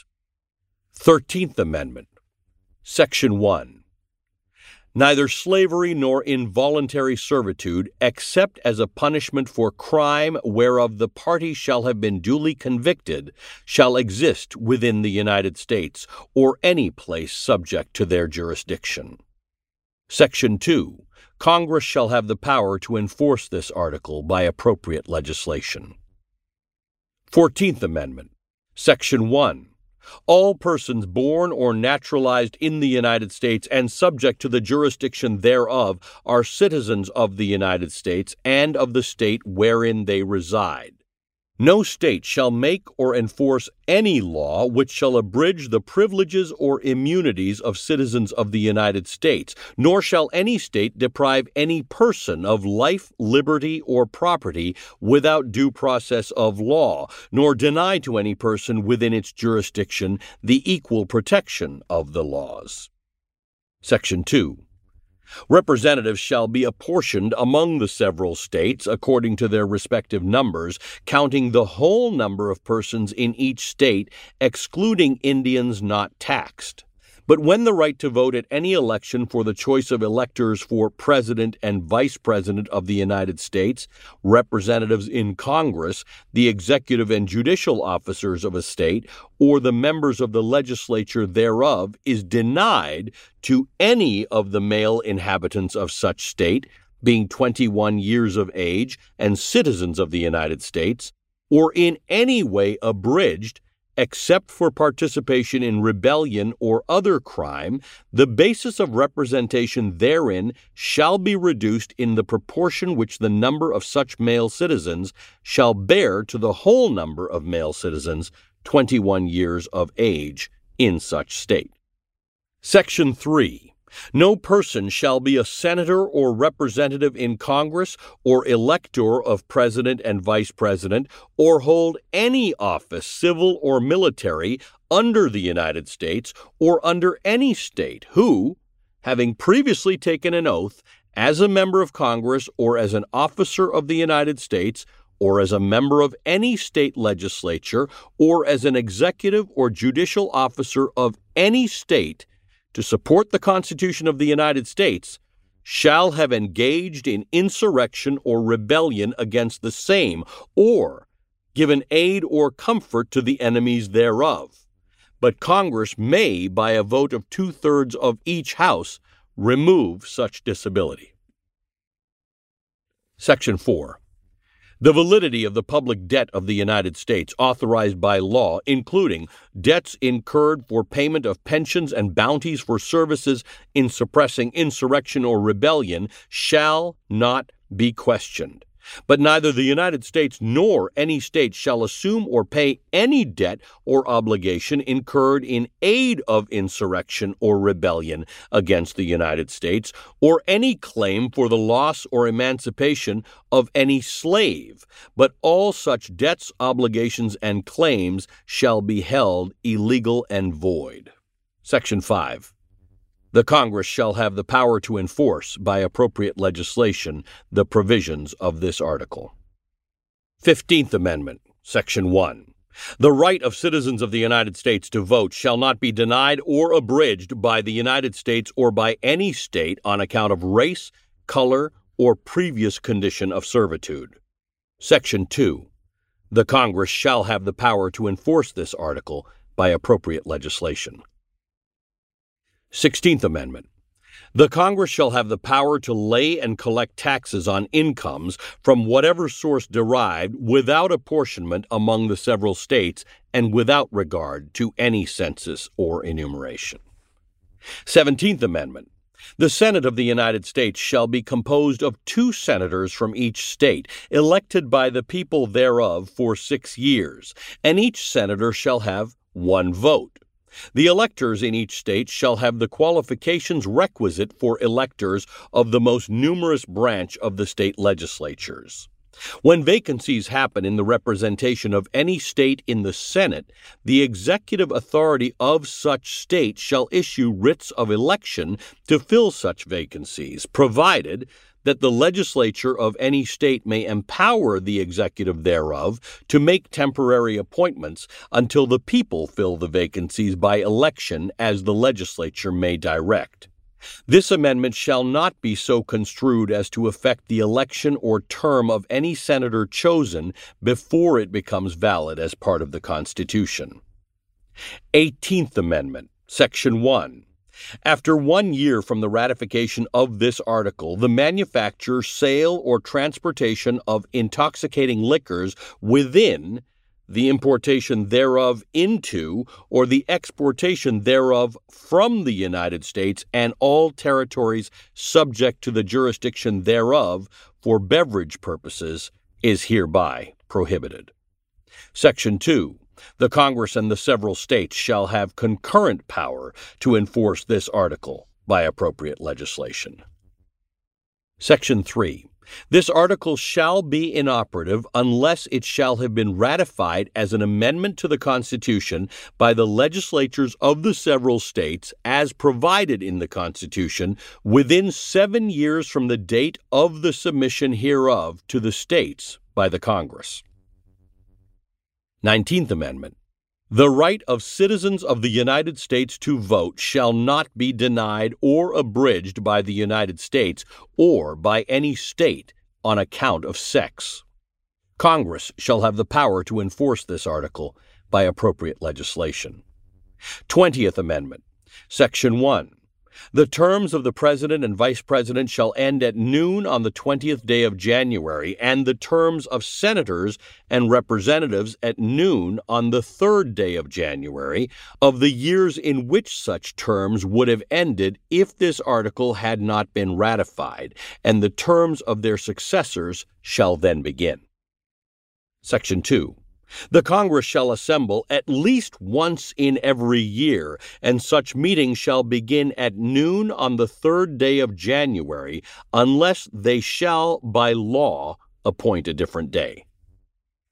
13th Amendment, Section 1. Neither slavery nor involuntary servitude, except as a punishment for crime whereof the party shall have been duly convicted, shall exist within the United States, or any place subject to their jurisdiction. Section 2. Congress shall have the power to enforce this article by appropriate legislation. 14th Amendment, Section 1. All persons born or naturalized in the United States and subject to the jurisdiction thereof are citizens of the United States and of the state wherein they reside. No state shall make or enforce any law which shall abridge the privileges or immunities of citizens of the United States, nor shall any state deprive any person of life, liberty, or property without due process of law, nor deny to any person within its jurisdiction the equal protection of the laws. Section 2. Representatives shall be apportioned among the several states according to their respective numbers, counting the whole number of persons in each state, excluding Indians not taxed. But when the right to vote at any election for the choice of electors for President and Vice President of the United States, representatives in Congress, the executive and judicial officers of a state, or the members of the legislature thereof is denied to any of the male inhabitants of such state, being 21 years of age and citizens of the United States, or in any way abridged, except for participation in rebellion or other crime, the basis of representation therein shall be reduced in the proportion which the number of such male citizens shall bear to the whole number of male citizens 21 years of age in such state. Section 3. No person shall be a senator or representative in Congress or elector of president and vice president or hold any office, civil or military, under the United States or under any state who, having previously taken an oath as a member of Congress or as an officer of the United States or as a member of any state legislature or as an executive or judicial officer of any state to support the Constitution of the United States shall have engaged in insurrection or rebellion against the same or given aid or comfort to the enemies thereof. But Congress may, by a vote of 2/3 of each House, remove such disability. Section 4. The validity of the public debt of the United States authorized by law, including debts incurred for payment of pensions and bounties for services in suppressing insurrection or rebellion, shall not be questioned. But neither the United States nor any state shall assume or pay any debt or obligation incurred in aid of insurrection or rebellion against the United States, or any claim for the loss or emancipation of any slave, but all such debts, obligations, and claims shall be held illegal and void. Section 5. The Congress shall have the power to enforce, by appropriate legislation, the provisions of this article. 15th Amendment, Section 1. The right of citizens of the United States to vote shall not be denied or abridged by the United States or by any state on account of race, color, or previous condition of servitude. Section 2. The Congress shall have the power to enforce this article by appropriate legislation. 16th Amendment. The Congress shall have the power to lay and collect taxes on incomes from whatever source derived without apportionment among the several states and without regard to any census or enumeration. 17th Amendment. The Senate of the United States shall be composed of 2 senators from each state, elected by the people thereof for 6 years, and each senator shall have 1 vote. The electors in each state shall have the qualifications requisite for electors of the most numerous branch of the state legislatures. When vacancies happen in the representation of any state in the Senate, the executive authority of such state shall issue writs of election to fill such vacancies, provided that the legislature of any state may empower the executive thereof to make temporary appointments until the people fill the vacancies by election as the legislature may direct. This amendment shall not be so construed as to affect the election or term of any senator chosen before it becomes valid as part of the Constitution. 18th Amendment, Section 1. After 1 year from the ratification of this article, the manufacture, sale, or transportation of intoxicating liquors within, the importation thereof into, or the exportation thereof from the United States and all territories subject to the jurisdiction thereof for beverage purposes is hereby prohibited. Section 2. The Congress and the several states shall have concurrent power to enforce this article by appropriate legislation. Section 3. This article shall be inoperative unless it shall have been ratified as an amendment to the Constitution by the legislatures of the several states as provided in the Constitution within 7 years from the date of the submission hereof to the states by the Congress. 19th Amendment. The right of citizens of the United States to vote shall not be denied or abridged by the United States or by any state on account of sex. Congress shall have the power to enforce this article by appropriate legislation. 20th Amendment. Section 1. The terms of the President and Vice President shall end at noon on the 20th day of January, and the terms of Senators and Representatives at noon on the 3rd day of January of the years in which such terms would have ended if this article had not been ratified, and the terms of their successors shall then begin. Section 2. The Congress shall assemble at least once in every year, and such meeting shall begin at noon on the 3rd day of January, unless they shall by law appoint a different day.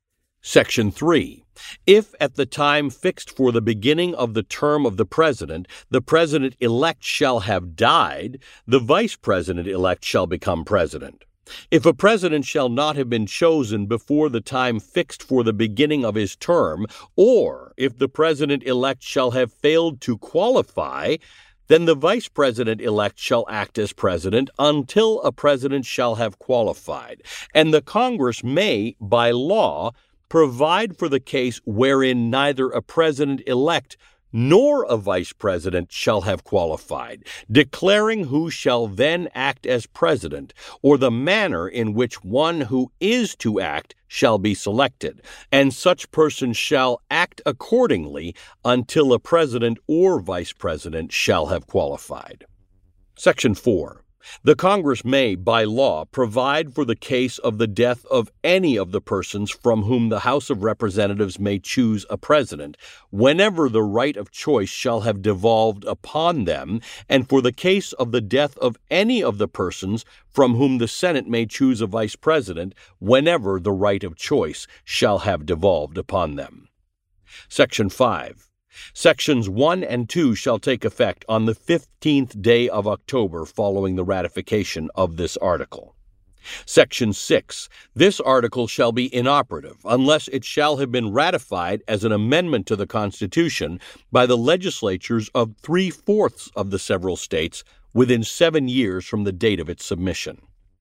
Section 3. If at the time fixed for the beginning of the term of the President-elect shall have died, the Vice President-elect shall become President. If a President shall not have been chosen before the time fixed for the beginning of his term, or if the President-elect shall have failed to qualify, then the Vice President-elect shall act as President until a President shall have qualified, and the Congress may, by law, provide for the case wherein neither a President-elect nor a Vice President shall have qualified, declaring who shall then act as President, or the manner in which one who is to act shall be selected, and such person shall act accordingly until a President or Vice President shall have qualified. Section 4. The Congress may, by law, provide for the case of the death of any of the persons from whom the House of Representatives may choose a president, whenever the right of choice shall have devolved upon them, and for the case of the death of any of the persons from whom the Senate may choose a vice president, whenever the right of choice shall have devolved upon them. Section 5. Sections 1 and 2 shall take effect on the 15th day of October following the ratification of this article. Section 6. This article shall be inoperative unless it shall have been ratified as an amendment to the Constitution by the legislatures of 3/4 of the several states within 7 years from the date of its submission.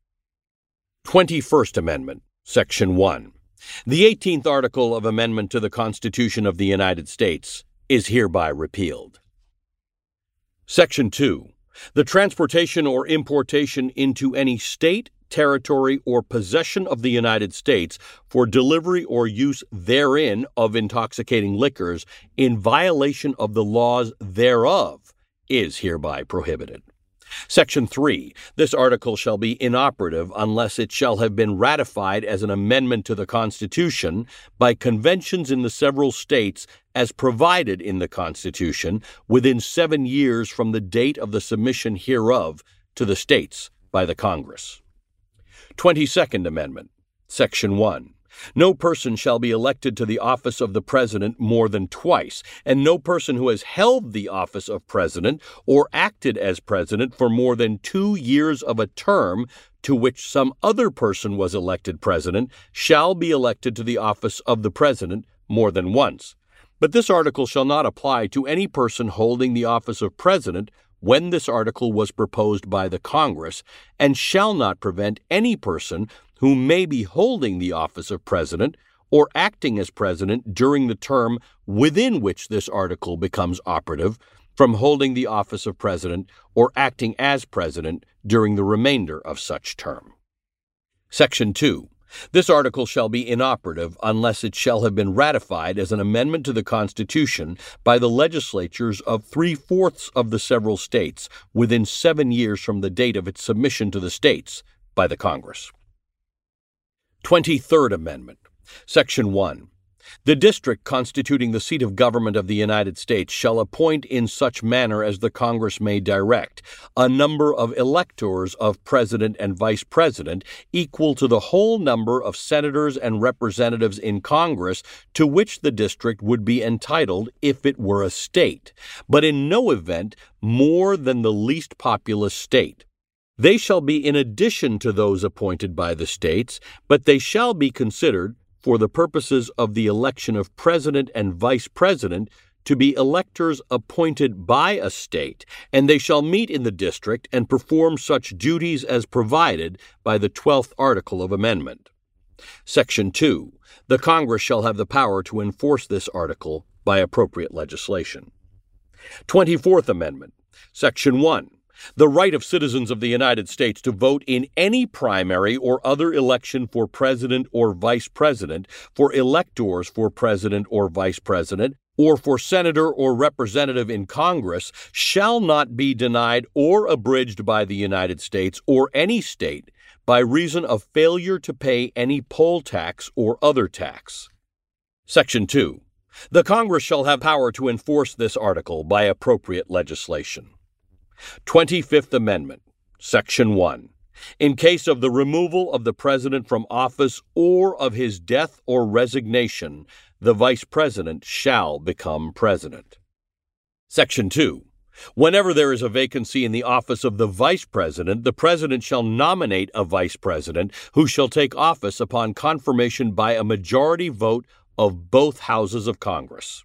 21st Amendment, Section 1. The 18th article of amendment to the Constitution of the United States is hereby repealed. Section 2. The transportation or importation into any state, territory, or possession of the United States for delivery or use therein of intoxicating liquors in violation of the laws thereof is hereby prohibited. Section 3. This article shall be inoperative unless it shall have been ratified as an amendment to the Constitution by conventions in the several states as provided in the Constitution within 7 years from the date of the submission hereof to the states by the Congress. 22nd Amendment, Section 1. No person shall be elected to the office of the President more than twice, and no person who has held the office of President or acted as President for more than 2 years of a term to which some other person was elected President shall be elected to the office of the President more than once. But this article shall not apply to any person holding the office of President when this article was proposed by the Congress, and shall not prevent any person who may be holding the office of President or acting as President during the term within which this article becomes operative from holding the office of President or acting as President during the remainder of such term. Section 2. This article shall be inoperative unless it shall have been ratified as an amendment to the Constitution by the legislatures of 3/4 of the several states within 7 years from the date of its submission to the states by the Congress. 23rd Amendment, Section 1. The district constituting the seat of government of the United States shall appoint in such manner as the Congress may direct a number of electors of President and Vice President equal to the whole number of senators and representatives in Congress to which the district would be entitled if it were a state, but in no event more than the least populous state. They shall be in addition to those appointed by the states, but they shall be considered, for the purposes of the election of President and Vice President, to be electors appointed by a state, and they shall meet in the district and perform such duties as provided by the 12th article of amendment. Section 2. The Congress shall have the power to enforce this article by appropriate legislation. 24th Amendment, Section 1. The right of citizens of the United States to vote in any primary or other election for President or Vice President, for electors for President or Vice President, or for Senator or Representative in Congress shall not be denied or abridged by the United States or any state by reason of failure to pay any poll tax or other tax. Section 2. The Congress shall have power to enforce this article by appropriate legislation. 25th Amendment, Section 1. In case of the removal of the President from office or of his death or resignation, the Vice President shall become President. Section 2. Whenever there is a vacancy in the office of the Vice President, the President shall nominate a Vice President who shall take office upon confirmation by a majority vote of both houses of Congress.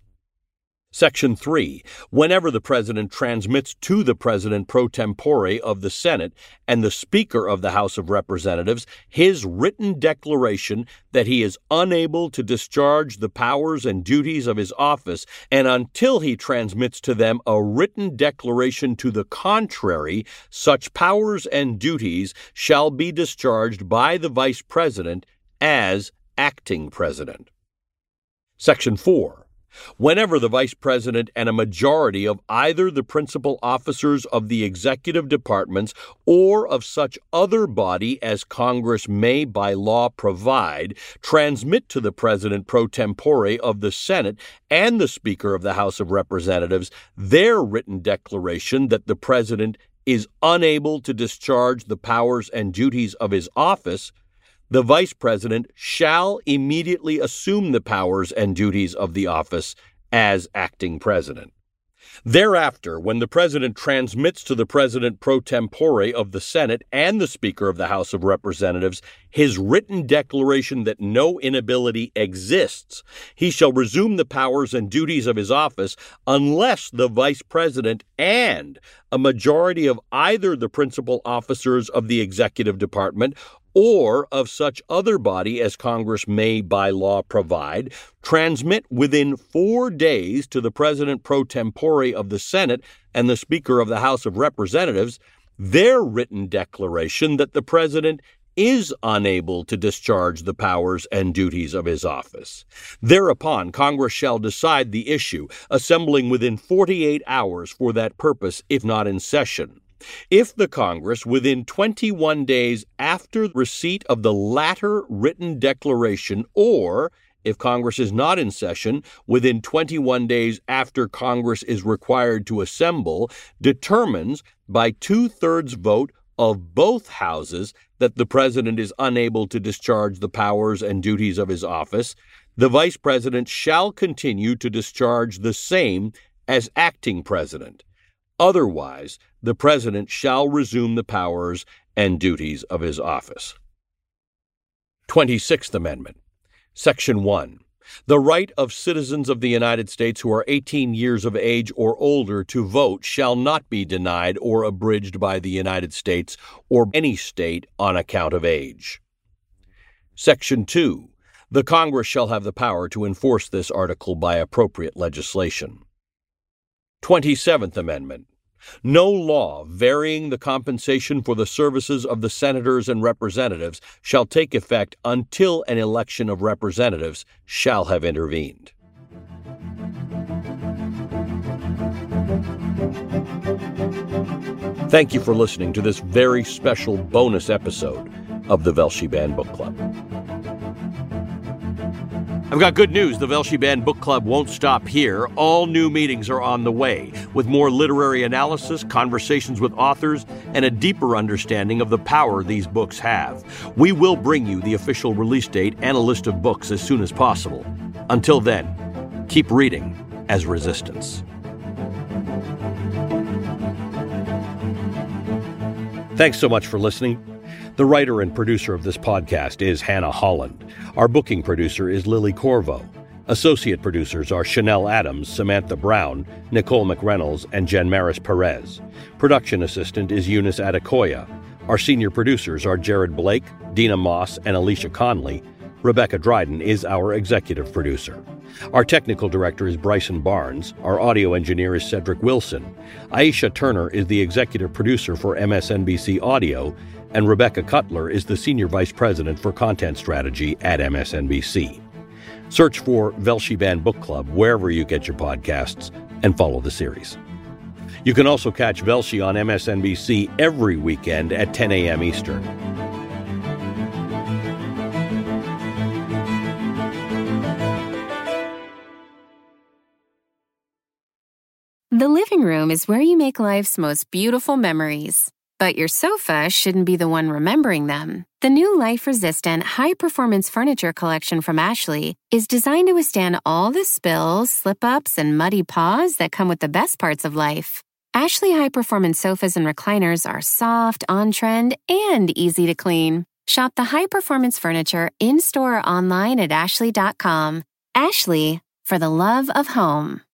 Section 3. Whenever the President transmits to the President pro tempore of the Senate and the Speaker of the House of Representatives his written declaration that he is unable to discharge the powers and duties of his office, and until he transmits to them a written declaration to the contrary, such powers and duties shall be discharged by the Vice President as acting President. Section 4. Whenever the Vice President and a majority of either the principal officers of the executive departments or of such other body as Congress may by law provide transmit to the President pro tempore of the Senate and the Speaker of the House of Representatives their written declaration that the President is unable to discharge the powers and duties of his office, the Vice President shall immediately assume the powers and duties of the office as acting President. Thereafter, when the President transmits to the President pro tempore of the Senate and the Speaker of the House of Representatives his written declaration that no inability exists, he shall resume the powers and duties of his office unless the Vice President and a majority of either the principal officers of the executive department or of such other body as Congress may by law provide, transmit within 4 days to the President pro tempore of the Senate and the Speaker of the House of Representatives their written declaration that the President is unable to discharge the powers and duties of his office. Thereupon, Congress shall decide the issue, assembling within 48 hours for that purpose, if not in session. If the Congress, within 21 days after receipt of the latter written declaration, or, if Congress is not in session, within 21 days after Congress is required to assemble, determines by 2/3 vote of both houses that the President is unable to discharge the powers and duties of his office, the Vice President shall continue to discharge the same as acting President. Otherwise, the President shall resume the powers and duties of his office. 26th Amendment. Section 1. The right of citizens of the United States who are 18 years of age or older to vote shall not be denied or abridged by the United States or any state on account of age. Section 2. The Congress shall have the power to enforce this article by appropriate legislation. 27th Amendment. No law varying the compensation for the services of the senators and representatives shall take effect until an election of representatives shall have intervened. Thank you for listening to this very special bonus episode of the Velshi Band Book Club. I've got good news. The Velshi Band Book Club won't stop here. All new meetings are on the way, with more literary analysis, conversations with authors, and a deeper understanding of the power these books have. We will bring you the official release date and a list of books as soon as possible. Until then, keep reading as resistance. Thanks so much for listening. The writer and producer of this podcast is Hannah Holland. Our booking producer is Lily Corvo. Associate producers are Chanel Adams, Samantha Brown, Nicole McReynolds, and Jen Maris Perez. Production assistant is Eunice Adekoya. Our senior producers are Jared Blake, Dina Moss, and Alicia Conley. Rebecca Dryden is our executive producer. Our technical director is Bryson Barnes. Our audio engineer is Cedric Wilson. Aisha Turner is the executive producer for MSNBC Audio, and Rebecca Cutler is the Senior Vice President for Content Strategy at MSNBC. Search for Velshi Band Book Club wherever you get your podcasts and follow the series. You can also catch Velshi on MSNBC every weekend at 10 a.m. Eastern. The living room is where you make life's most beautiful memories. but your sofa shouldn't be the one remembering them. The new life-resistant, high-performance furniture collection from Ashley is designed to withstand all the spills, slip-ups, and muddy paws that come with the best parts of life. Ashley high-performance sofas and recliners are soft, on-trend, and easy to clean. Shop the high-performance furniture in-store or online at ashley.com. Ashley, for the love of home.